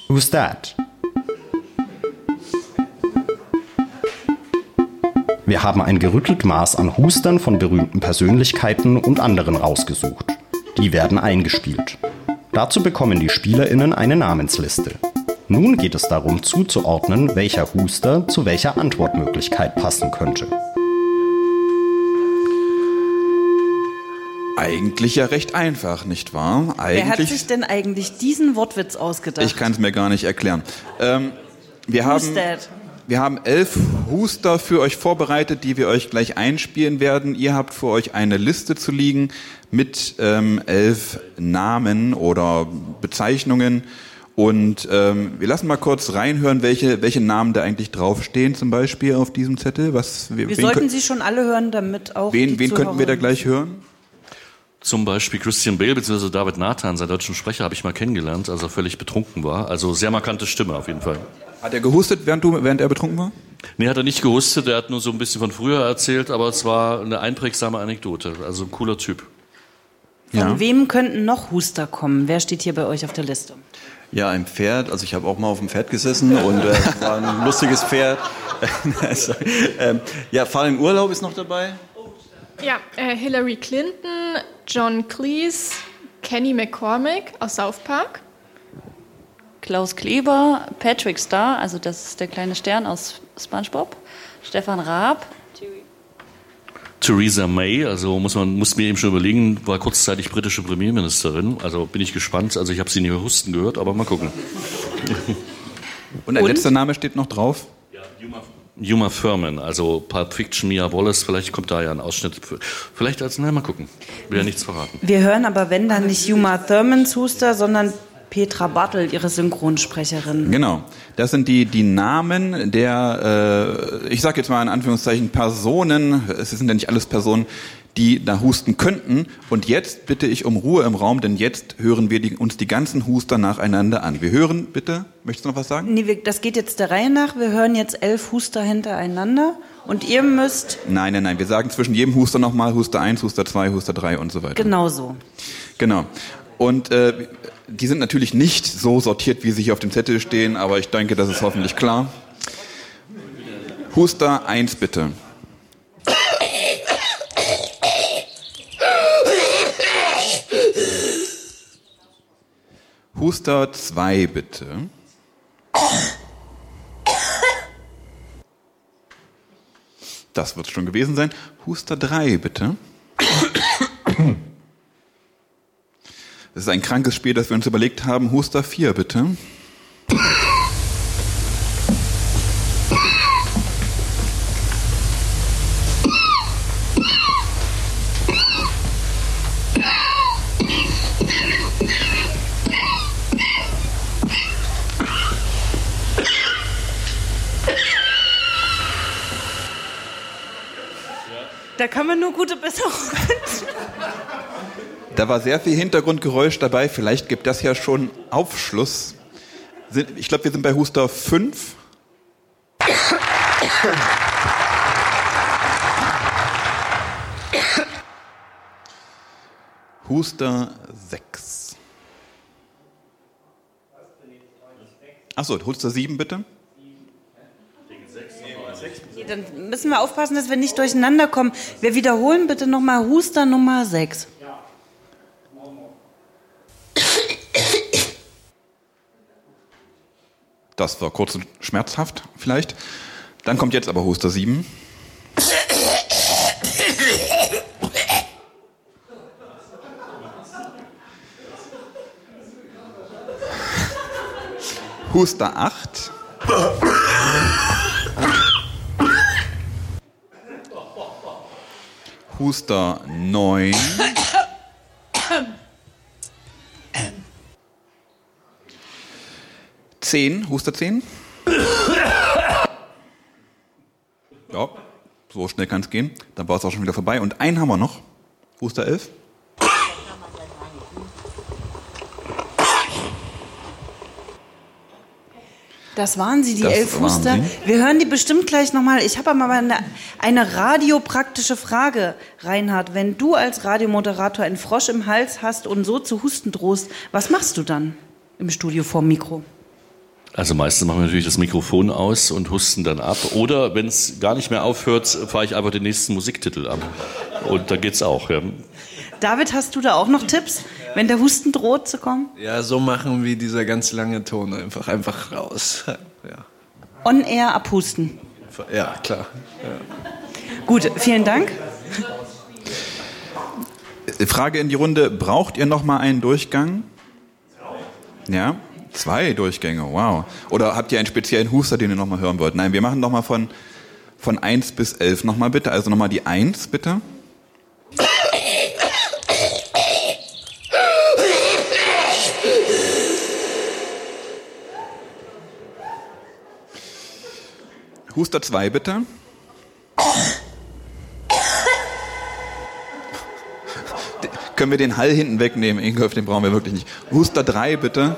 Who's that? Wir haben ein gerüttelt Maß an Hustern von berühmten Persönlichkeiten und anderen rausgesucht. Die werden eingespielt. Dazu bekommen die SpielerInnen eine Namensliste. Nun geht es darum zuzuordnen, welcher Huster zu welcher Antwortmöglichkeit passen könnte. Eigentlich ja recht einfach, nicht wahr? Wer hat sich denn eigentlich diesen Wortwitz ausgedacht? Ich kann es mir gar nicht erklären. Wir haben 11 Huster für euch vorbereitet, die wir euch gleich einspielen werden. Ihr habt vor euch eine Liste zu liegen mit 11 Namen oder Bezeichnungen. Und wir lassen mal kurz reinhören, welche Namen da eigentlich draufstehen, zum Beispiel auf diesem Zettel. Wir sollten sie schon alle hören, damit auch Wen könnten wir da gleich hören? Zum Beispiel Christian Bale bzw. David Nathan, seinen deutschen Sprecher, habe ich mal kennengelernt, als er völlig betrunken war. Also sehr markante Stimme auf jeden Fall. Hat er gehustet, während er betrunken war? Nee, hat er nicht gehustet, er hat nur so ein bisschen von früher erzählt, aber es war eine einprägsame Anekdote. Also ein cooler Typ. Von wem könnten noch Huster kommen? Wer steht hier bei euch auf der Liste? Ja, ein Pferd. Also ich habe auch mal auf dem Pferd gesessen und es war ein lustiges Pferd. Fahr in Urlaub ist noch dabei. Ja, Hillary Clinton, John Cleese, Kenny McCormick aus South Park. Klaus Kleber, Patrick Star, also das ist der kleine Stern aus SpongeBob, Stefan Raab. Theresa May, also muss mir eben schon überlegen, war kurzzeitig britische Premierministerin, also bin ich gespannt, also ich habe sie nie husten gehört, aber mal gucken. Und der letzte Name steht noch drauf? Ja, Uma Thurman, also Pulp Fiction, Mia Wallace, vielleicht kommt da ja ein Ausschnitt. Vielleicht mal gucken. Will ja nichts verraten. Wir hören aber, wenn dann nicht Uma Thurmans Huster, sondern Petra Bartel, ihre Synchronsprecherin. Genau, das sind die Namen der, ich sage jetzt mal in Anführungszeichen Personen, es sind ja nicht alles Personen, die da husten könnten. Und jetzt bitte ich um Ruhe im Raum, denn jetzt hören wir uns die ganzen Huster nacheinander an. Wir hören, bitte, möchtest du noch was sagen? Nee, das geht jetzt der Reihe nach. Wir hören jetzt 11 Huster hintereinander und ihr müsst... Nein, wir sagen zwischen jedem Huster nochmal Huster 1, Huster 2, Huster 3 und so weiter. Genau so. Genau. Und die sind natürlich nicht so sortiert, wie sie hier auf dem Zettel stehen, aber ich denke, das ist hoffentlich klar. Huster 1 bitte. Huster 2 bitte. Das wird schon gewesen sein. Huster 3 bitte. Das ist ein krankes Spiel, das wir uns überlegt haben. Huster 4 bitte. Da kann man nur gute Besserung wünschen. Da war sehr viel Hintergrundgeräusch dabei. Vielleicht gibt das ja schon Aufschluss. Ich glaube, wir sind bei Huster 5. Huster 6. Achso, Huster 7 bitte. Dann müssen wir aufpassen, dass wir nicht durcheinander kommen. Wir wiederholen bitte nochmal Huster Nummer 6. Das war kurz und schmerzhaft vielleicht. Dann kommt jetzt aber Huster 7. Huster 8. Huster 9. Huster 10. Ja, so schnell kann es gehen. Dann war es auch schon wieder vorbei. Und einen haben wir noch. Huster 11. Das waren sie, die 11 Huster. Wir hören die bestimmt gleich nochmal. Ich habe aber mal eine radiopraktische Frage, Reinhard. Wenn du als Radiomoderator einen Frosch im Hals hast und so zu husten drohst, was machst du dann im Studio vorm Mikro? Also meistens machen wir natürlich das Mikrofon aus und husten dann ab. Oder wenn es gar nicht mehr aufhört, fahre ich einfach den nächsten Musiktitel ab. Und da geht's auch. Ja. David, hast du da auch noch Tipps, wenn der Husten droht zu kommen? Ja, so machen wie dieser ganz lange Ton. Einfach raus. Ja. On air abhusten. Ja, klar. Ja. Gut, vielen Dank. Frage in die Runde, braucht ihr noch mal einen Durchgang? Ja, 2 Durchgänge, wow. Oder habt ihr einen speziellen Huster, den ihr noch mal hören wollt? Nein, wir machen noch mal von 1 bis 11 noch mal bitte. Also noch mal die 1 bitte. Huster 2 bitte. Können wir den Hall hinten wegnehmen, Ingolf, den brauchen wir wirklich nicht. Huster 3 bitte.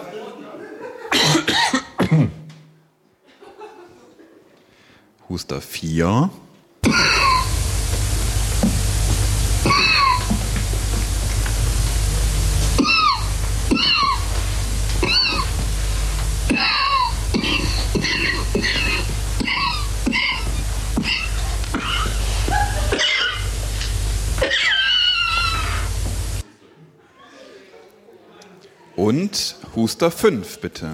Huster 4. Und Huster 5, bitte.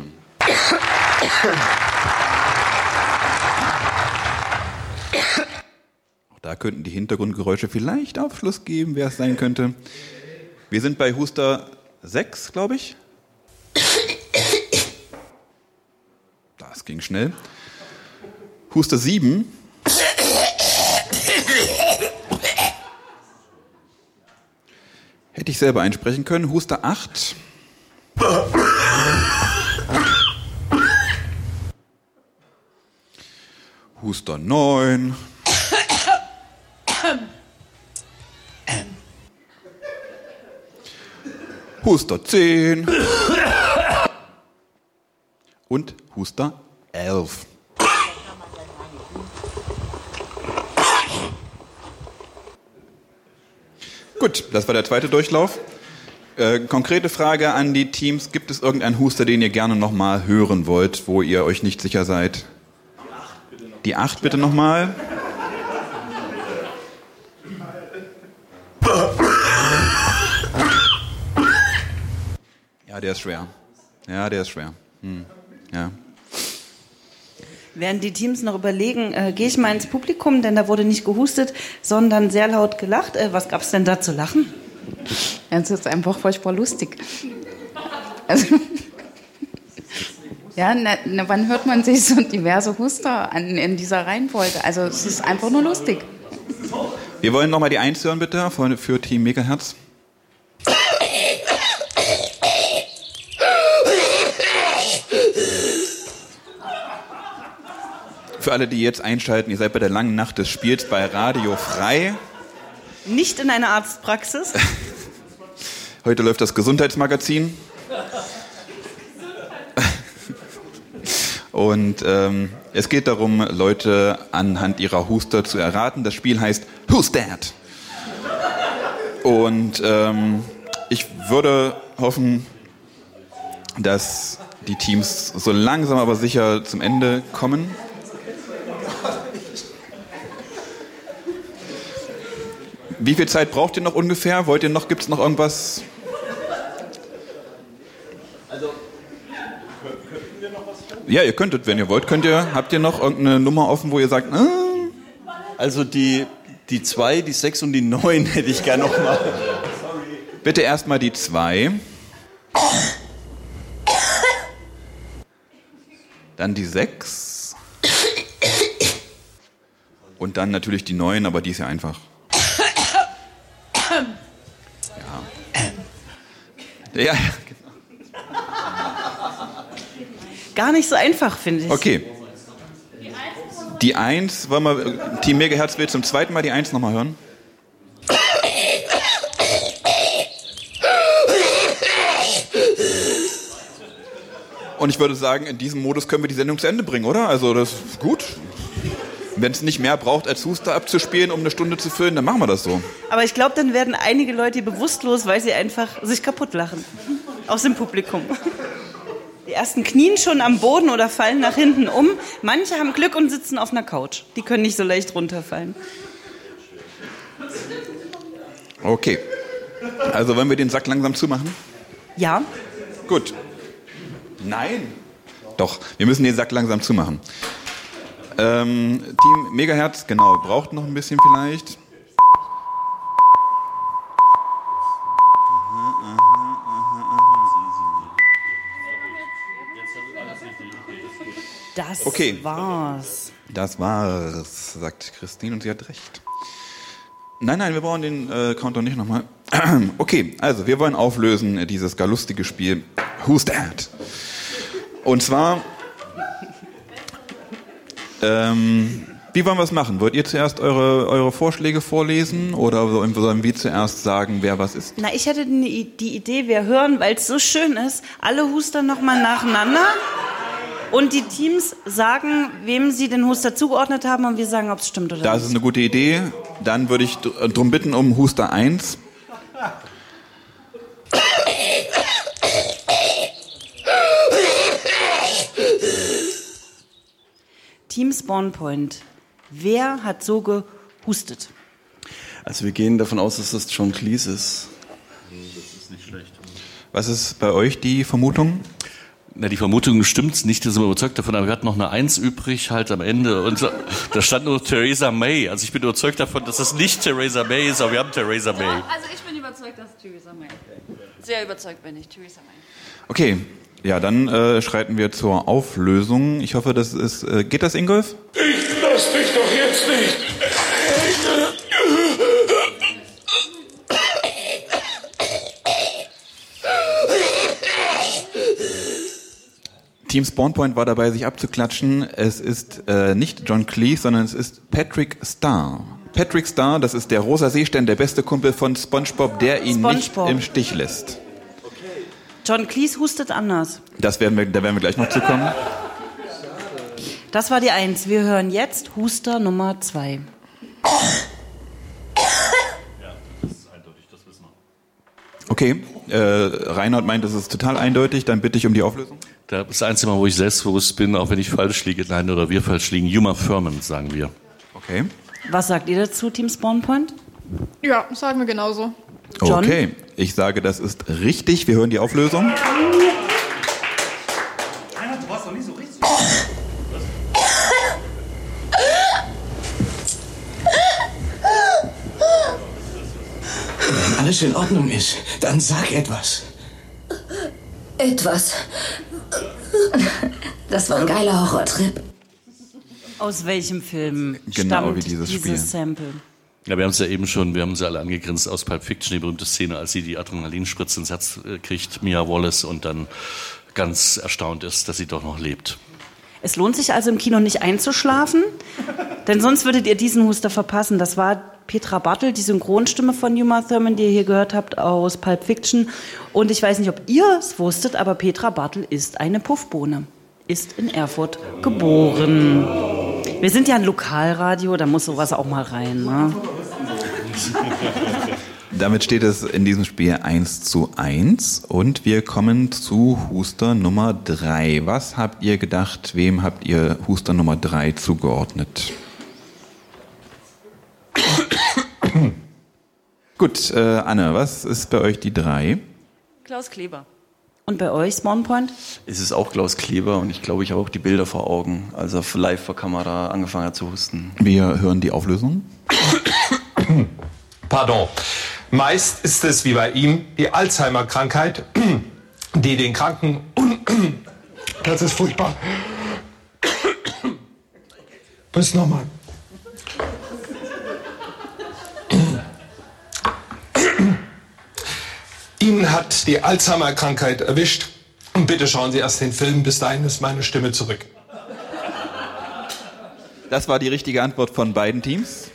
Auch da könnten die Hintergrundgeräusche vielleicht Aufschluss geben, wer es sein könnte. Wir sind bei Huster 6, glaube ich. Das ging schnell. Huster 7. Hätte ich selber einsprechen können. Huster 8. Huster 9. Huster 10. Und Huster 11. Gut, das war der zweite Durchlauf. Konkrete Frage an die Teams. Gibt es irgendeinen Huster, den ihr gerne nochmal hören wollt, wo ihr euch nicht sicher seid? Die 8 bitte nochmal. Ja, der ist schwer. Ja, der ist schwer. Ja. Während die Teams noch überlegen, gehe ich mal ins Publikum, denn da wurde nicht gehustet, sondern sehr laut gelacht. Was gab's denn da zu lachen? Es ist einfach furchtbar lustig. Also, ja, wann hört man sich so diverse Huster an in dieser Reihenfolge? Also es ist einfach nur lustig. Wir wollen nochmal die 1 hören, bitte, für Team Megahertz. Für alle, die jetzt einschalten, ihr seid bei der langen Nacht des Spiels bei Radio Frei. Nicht in einer Arztpraxis. Heute läuft das Gesundheitsmagazin. Und es geht darum, Leute anhand ihrer Huster zu erraten. Das Spiel heißt Who's That? Und ich würde hoffen, dass die Teams so langsam aber sicher zum Ende kommen. Wie viel Zeit braucht ihr noch ungefähr? Gibt es noch irgendwas? Also, könnten wir noch was tun? Ja, ihr könntet, wenn ihr wollt. Habt ihr noch irgendeine Nummer offen, wo ihr sagt, Also die 2, die 6 und die 9 hätte ich gerne noch mal. Bitte erstmal die 2. Dann die 6. Und dann natürlich die 9, aber die ist ja einfach. Ja, genau. Gar nicht so einfach, finde ich. Okay. Die 1, wollen wir, Team Megahertz will zum zweiten Mal die 1 nochmal hören. Und ich würde sagen, in diesem Modus können wir die Sendung zu Ende bringen, oder? Also das ist gut. Wenn es nicht mehr braucht, als Huster abzuspielen, um eine Stunde zu füllen, dann machen wir das so. Aber ich glaube, dann werden einige Leute bewusstlos, weil sie einfach sich kaputt lachen. Aus dem Publikum. Die ersten knien schon am Boden oder fallen nach hinten um. Manche haben Glück und sitzen auf einer Couch. Die können nicht so leicht runterfallen. Okay. Also wollen wir den Sack langsam zumachen? Ja. Gut. Nein. Doch, wir müssen den Sack langsam zumachen. Team Megahertz, genau, braucht noch ein bisschen vielleicht. Das okay. war's. Das war's, sagt Christine und sie hat recht. Nein, wir brauchen den Countdown nicht nochmal. Okay, also wir wollen auflösen dieses gar lustige Spiel Who's That? Und zwar, wie wollen wir es machen? Wollt ihr zuerst eure Vorschläge vorlesen oder sollen wir zuerst sagen, wer was ist? Na, ich hätte die Idee, wir hören, weil es so schön ist, alle Huster nochmal nacheinander. Und die Teams sagen, wem sie den Huster zugeordnet haben und wir sagen, ob es stimmt oder nicht. Das ist eine gute Idee. Dann würde ich darum bitten um Huster 1. Team Spawnpoint. Wer hat so gehustet? Also wir gehen davon aus, dass das John Cleese ist. Das ist nicht schlecht. Was ist bei euch die Vermutung? Na, die Vermutung stimmt nicht, da sind wir überzeugt davon, aber wir hatten noch eine 1 übrig, halt am Ende. Und da stand nur Theresa May. Also ich bin überzeugt davon, dass das nicht Theresa May ist, aber wir haben Theresa May. Ja, also ich bin überzeugt, dass es Theresa May. Sehr überzeugt bin ich, Theresa May. Okay, ja, dann schreiten wir zur Auflösung. Ich hoffe, das ist... geht das, Ingolf? Ich lass dich doch jetzt nicht. Team Spawnpoint war dabei, sich abzuklatschen. Es ist nicht John Cleese, sondern es ist Patrick Star. Patrick Star, das ist der rosa Seestern, der beste Kumpel von SpongeBob, der ihn nicht im Stich lässt. John Cleese hustet anders. Da werden wir gleich noch zukommen. Das war die 1. Wir hören jetzt Huster Nummer 2. Ja, das ist eindeutig, das wissen wir. Okay, Reinhard meint, das ist total eindeutig, dann bitte ich um die Auflösung. Das ist das einzige Mal, wo ich selbstbewusst bin, auch wenn ich falsch liege, nein, oder wir falsch liegen. Uma Thurman, sagen wir. Okay. Was sagt ihr dazu, Team Spawnpoint? Ja, sagen wir genauso. John? Okay, ich sage, das ist richtig. Wir hören die Auflösung. Du warst doch nicht so richtig. Wenn alles in Ordnung ist, dann sag etwas. Etwas. Das war ein geiler Horrortrip. Aus welchem Film Genau stammt wie dieses Spiel. Sample? Ja, wir haben es ja eben schon, wir haben sie alle angegrinst aus Pulp Fiction, die berühmte Szene, als sie die Adrenalinspritze ins Herz kriegt, Mia Wallace, und dann ganz erstaunt ist, dass sie doch noch lebt. Es lohnt sich also im Kino nicht einzuschlafen, denn sonst würdet ihr diesen Huster verpassen. Das war Petra Bartel, die Synchronstimme von Uma Thurman, die ihr hier gehört habt aus Pulp Fiction. Und ich weiß nicht, ob ihr es wusstet, aber Petra Bartel ist eine Puffbohne, ist in Erfurt geboren. Wir sind ja ein Lokalradio, da muss sowas auch mal rein. Ne? Damit steht es in diesem Spiel 1:1 und wir kommen zu Huster Nummer 3. Was habt ihr gedacht, wem habt ihr Huster Nummer 3 zugeordnet? Gut, Anne, was ist bei euch die 3? Klaus Kleber. Und bei euch, Spawnpoint? Es ist auch Klaus Kleber und ich glaube, ich habe auch die Bilder vor Augen, als er live vor Kamera angefangen hat zu husten. Wir hören die Auflösung. Pardon. Meist ist es wie bei ihm die Alzheimer-Krankheit, die den Kranken... Das ist furchtbar. Bis nochmal. Ihn hat die Alzheimer-Krankheit erwischt. Und bitte schauen Sie erst den Film, bis dahin ist meine Stimme zurück. Das war die richtige Antwort von beiden Teams.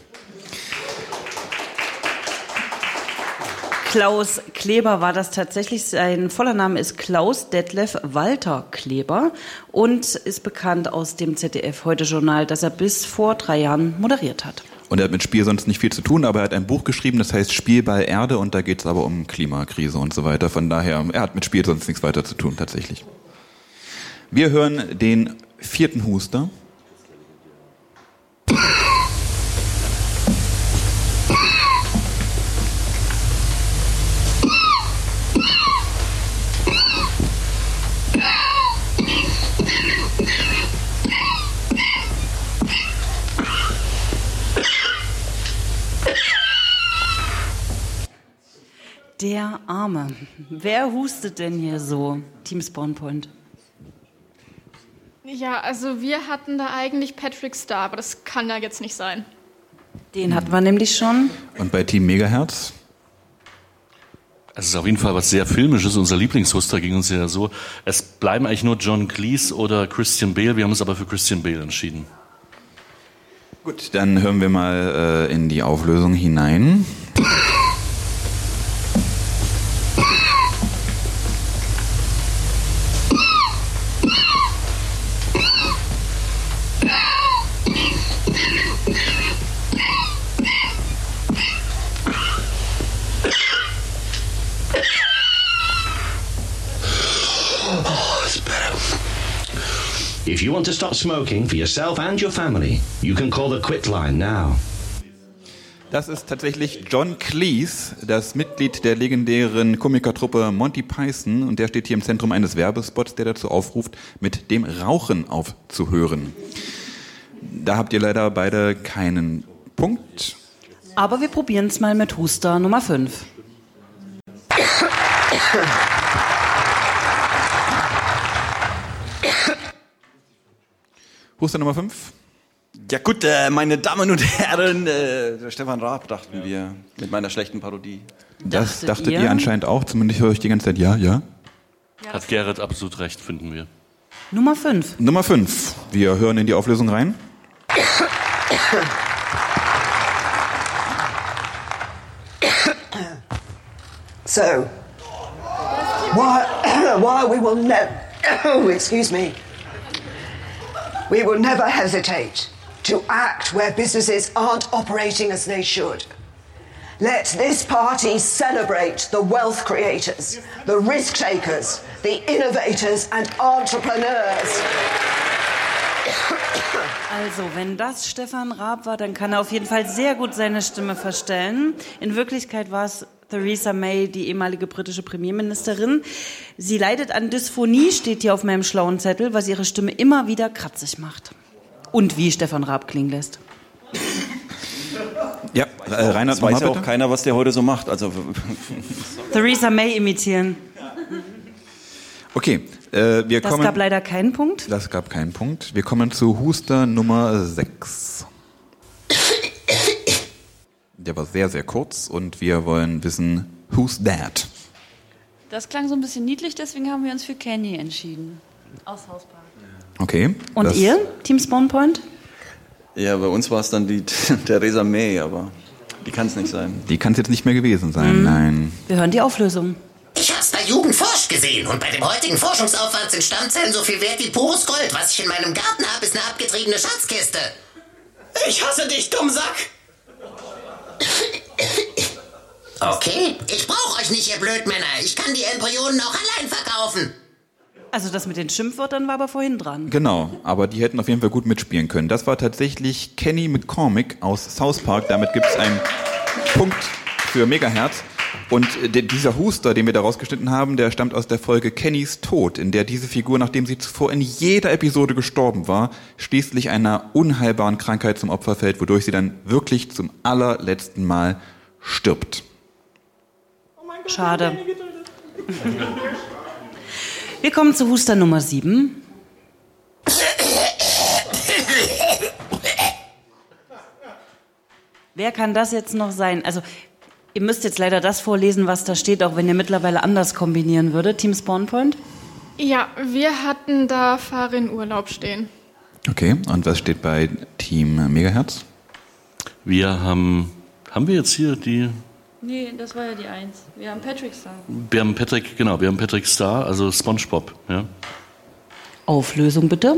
Klaus Kleber war das tatsächlich. Sein voller Name ist Klaus Detlef Walter Kleber und ist bekannt aus dem ZDF-Heute-Journal, das er bis vor 3 Jahren moderiert hat. Und er hat mit Spiel sonst nicht viel zu tun, aber er hat ein Buch geschrieben, das heißt Spielball Erde, und da geht es aber um Klimakrise und so weiter. Von daher, er hat mit Spiel sonst nichts weiter zu tun, tatsächlich. Wir hören den 4. Huster. Der Arme. Wer hustet denn hier so? Team Spawnpoint. Ja, also wir hatten da eigentlich Patrick Star, aber das kann ja jetzt nicht sein. Den hatten wir nämlich schon. Und bei Team Megahertz? Es ist auf jeden Fall was sehr Filmisches. Unser Lieblingshuster ging uns ja so. Es bleiben eigentlich nur John Cleese oder Christian Bale. Wir haben uns aber für Christian Bale entschieden. Gut, dann hören wir mal in die Auflösung hinein. If you want to stop smoking for yourself and your family, you can call the Quit line now. Das ist tatsächlich John Cleese, das Mitglied der legendären Komikertruppe Monty Python, und der steht hier im Zentrum eines Werbespots, der dazu aufruft, mit dem Rauchen aufzuhören. Da habt ihr leider beide keinen Punkt. Aber wir probieren es mal mit Huster Nummer 5. Huster Nummer 5. Ja gut, meine Damen und Herren, der Stefan Raab, dachten wir, mit meiner schlechten Parodie. Das dachtet ihr anscheinend auch, zumindest höre ich die ganze Zeit ja. Hat Gerrit absolut recht, finden wir. Nummer 5. Nummer 5. Wir hören in die Auflösung rein. So, while we will we will never hesitate to act where businesses aren't operating as they should. Let this party celebrate the wealth creators, the risk takers, the innovators and entrepreneurs. Also, wenn das Stefan Raab war, dann kann er auf jeden Fall sehr gut seine Stimme verstellen. In Wirklichkeit war es Theresa May, die ehemalige britische Premierministerin. Sie leidet an Dysphonie, steht hier auf meinem schlauen Zettel, was ihre Stimme immer wieder kratzig macht. Und wie Stefan Raab klingen lässt. Ja, Reinhard, das weiß ja auch keiner, was der heute so macht. Also Theresa May imitieren. Okay, Das gab leider keinen Punkt. Das gab keinen Punkt. Wir kommen zu Huster Nummer 6. Der war sehr, sehr kurz und wir wollen wissen, who's that? Das klang so ein bisschen niedlich, deswegen haben wir uns für Kenny entschieden. Aus South Park. Okay. Und ihr, Team Spawnpoint? Ja, bei uns war es dann die Theresa May, aber die kann es nicht sein. Die kann es jetzt nicht mehr gewesen sein, nein. Wir hören die Auflösung. Ich hab's bei Jugend forscht gesehen und bei dem heutigen Forschungsaufwand sind Stammzellen so viel wert wie pures Gold. Was ich in meinem Garten habe, ist eine abgetriebene Schatzkiste. Ich hasse dich, Dummsack! Okay, ich brauche euch nicht, ihr Blödmänner. Ich kann die Embryonen auch allein verkaufen. Also das mit den Schimpfwörtern war aber vorhin dran. Genau, aber die hätten auf jeden Fall gut mitspielen können. Das war tatsächlich Kenny McCormick aus South Park. Damit gibt es einen Punkt für Megahertz. Und dieser Huster, den wir da rausgeschnitten haben, der stammt aus der Folge Kennys Tod, in der diese Figur, nachdem sie zuvor in jeder Episode gestorben war, schließlich einer unheilbaren Krankheit zum Opfer fällt, wodurch sie dann wirklich zum allerletzten Mal stirbt. Schade. Wir kommen zu Huster Nummer 7. Wer kann das jetzt noch sein? Also, ihr müsst jetzt leider das vorlesen, was da steht, auch wenn ihr mittlerweile anders kombinieren würdet. Team Spawnpoint? Ja, wir hatten da Fahre in Urlaub stehen. Okay, und was steht bei Team Megahertz? Wir haben wir jetzt hier die... Nee, das war ja die 1. Wir haben Patrick Star. Wir haben Patrick Star, also SpongeBob. Ja. Auflösung bitte.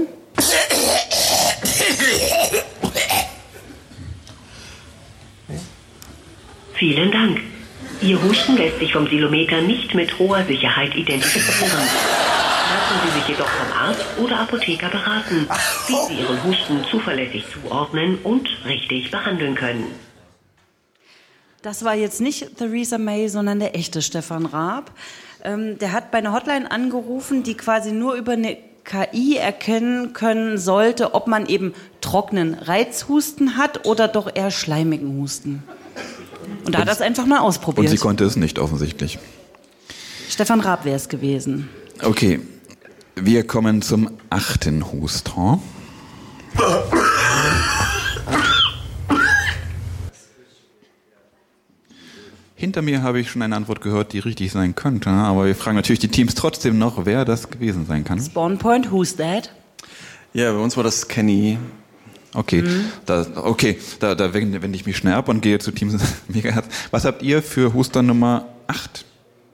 Vielen Dank. Ihr Husten lässt sich vom Silometer nicht mit hoher Sicherheit identifizieren. Dazu Sie sich jedoch vom Arzt oder Apotheker beraten, wie Sie Ihren Husten zuverlässig zuordnen und richtig behandeln können. Das war jetzt nicht Theresa May, sondern der echte Stefan Raab. Der hat bei einer Hotline angerufen, die quasi nur über eine KI erkennen können sollte, ob man eben trockenen Reizhusten hat oder doch eher schleimigen Husten. Und da hat er es einfach mal ausprobiert. Und sie konnte es nicht offensichtlich. Stefan Raab wäre es gewesen. Okay, wir kommen zum 8. Huster. Hinter mir habe ich schon eine Antwort gehört, die richtig sein könnte, aber wir fragen natürlich die Teams trotzdem noch, wer das gewesen sein kann. Spawn Point, who's that? Ja, bei uns war das Kenny. Okay, da wende ich mich schnell ab und gehe zu Teams Megahertz. Was habt ihr für Huster Nummer 8?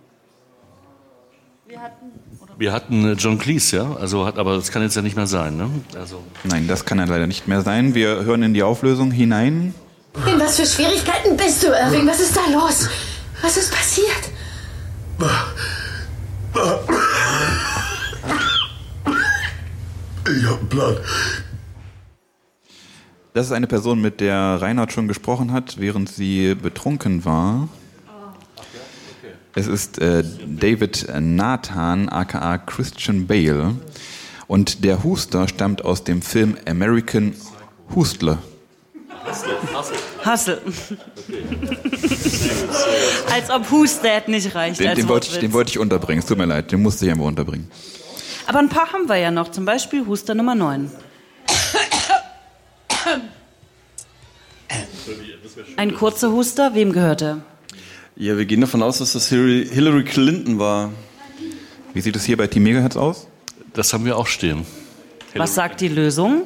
Wir hatten John Cleese, ja, aber das kann jetzt ja nicht mehr sein, ne? Also. Nein, das kann ja leider nicht mehr sein. Wir hören in die Auflösung hinein. In was für Schwierigkeiten bist du, Irving? Was ist da los? Was ist passiert? Ich hab einen Plan. Das ist eine Person, mit der Reinhard schon gesprochen hat, während sie betrunken war. Es ist David Nathan, aka Christian Bale. Und der Huster stammt aus dem Film American Hustler. Hustle. Als ob Who's That nicht reicht. Den wollte ich unterbringen. Es tut mir leid, den musste ich einfach unterbringen. Aber ein paar haben wir ja noch. Zum Beispiel Huster Nummer 9. Ein kurzer Huster, wem gehörte? Ja, wir gehen davon aus, dass das Hillary Clinton war. Wie sieht es hier bei Team Megahertz aus? Das haben wir auch stehen. Was sagt die Lösung?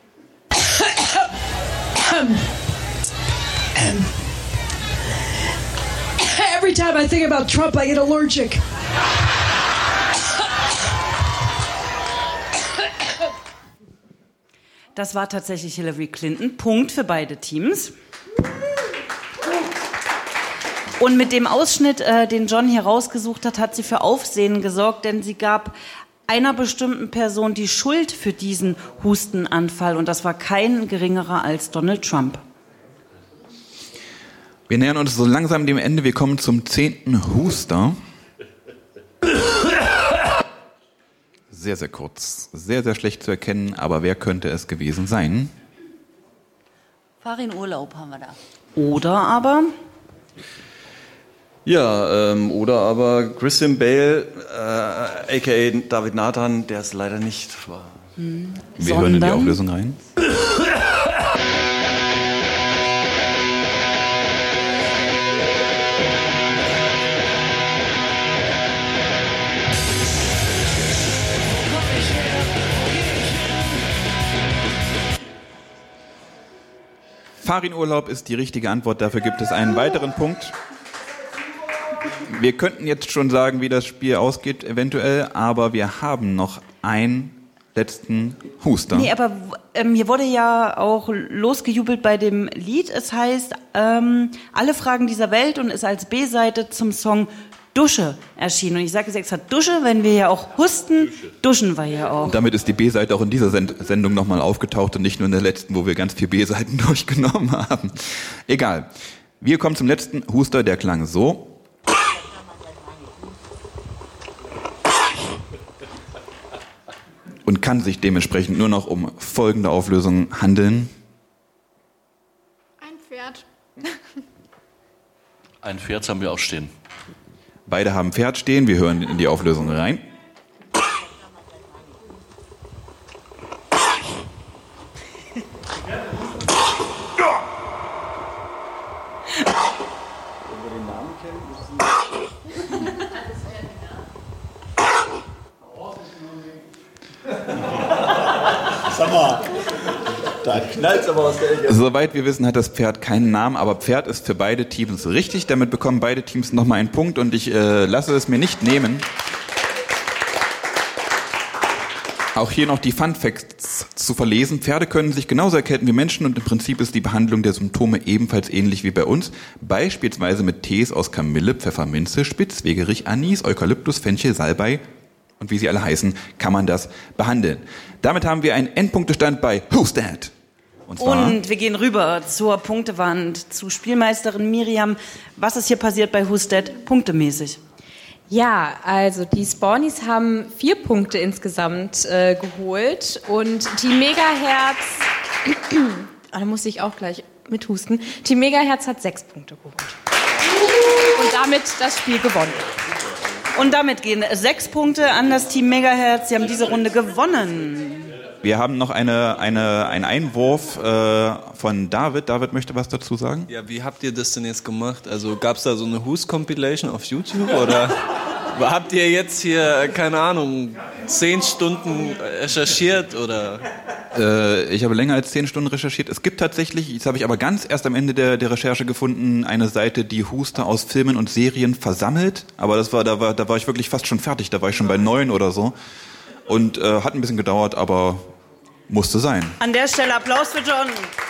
Every time I think about Trump, I get allergic. Das war tatsächlich Hillary Clinton. Punkt für beide Teams. Und mit dem Ausschnitt, den John hier rausgesucht hat, hat sie für Aufsehen gesorgt, denn sie gab einer bestimmten Person die Schuld für diesen Hustenanfall. Und das war kein geringerer als Donald Trump. Wir nähern uns so langsam dem Ende. Wir kommen zum 10. Huster. Sehr, sehr kurz. Sehr, sehr schlecht zu erkennen. Aber wer könnte es gewesen sein? Farin Urlaub haben wir da. Oder aber... Ja, oder aber Christian Bale, a.k.a. David Nathan, der es leider nicht war. Wir hören in die Auflösung rein. Farin Urlaub ist die richtige Antwort. Dafür gibt es einen weiteren Punkt. Wir könnten jetzt schon sagen, wie das Spiel ausgeht, eventuell, aber wir haben noch einen letzten Huster. Nee, aber hier wurde ja auch losgejubelt bei dem Lied. Es heißt, alle Fragen dieser Welt und ist als B-Seite zum Song Dusche erschienen. Und ich sage jetzt extra Dusche, wenn wir ja auch husten, duschen wir ja auch. Und damit ist die B-Seite auch in dieser Sendung nochmal aufgetaucht und nicht nur in der letzten, wo wir ganz viele B-Seiten durchgenommen haben. Egal. Wir kommen zum letzten Huster, der klang so. Und kann sich dementsprechend nur noch um folgende Auflösung handeln. Ein Pferd. Ein Pferd haben wir auch stehen. Beide haben Pferd stehen. Wir hören in die Auflösung rein. Sag mal, da knallt's aber aus der Ecke. Soweit wir wissen, hat das Pferd keinen Namen, aber Pferd ist für beide Teams richtig. Damit bekommen beide Teams nochmal einen Punkt und ich lasse es mir nicht nehmen. Auch hier noch die Fun Facts zu verlesen. Pferde können sich genauso erkälten wie Menschen und im Prinzip ist die Behandlung der Symptome ebenfalls ähnlich wie bei uns. Beispielsweise mit Tees aus Kamille, Pfefferminze, Spitzwegerich, Anis, Eukalyptus, Fenchel, Salbei und wie sie alle heißen, kann man das behandeln. Damit haben wir einen Endpunktestand bei Who's That? Und wir gehen rüber zur Punktewand, zu Spielmeisterin Miriam. Was ist hier passiert bei Who's That punktemäßig? Ja, also die Spawnies haben 4 Punkte insgesamt geholt und Team Megaherz, da muss ich auch gleich mithusten, Team Megaherz hat 6 Punkte geholt und damit das Spiel gewonnen. Und damit gehen 6 Punkte an das Team Megaherz. Sie haben diese Runde gewonnen. Wir haben noch einen Einwurf von David. David möchte was dazu sagen? Ja, wie habt ihr das denn jetzt gemacht? Also gab es da so eine Who's-Compilation auf YouTube oder habt ihr jetzt hier, keine Ahnung, 10 Stunden recherchiert oder? Ich habe länger als 10 Stunden recherchiert. Es gibt tatsächlich, das habe ich aber ganz erst am Ende der Recherche gefunden, eine Seite, die Whoster aus Filmen und Serien versammelt. Aber da war ich wirklich fast schon fertig. Da war ich schon bei 9 oder so. Und hat ein bisschen gedauert, aber musste sein. An der Stelle Applaus für John.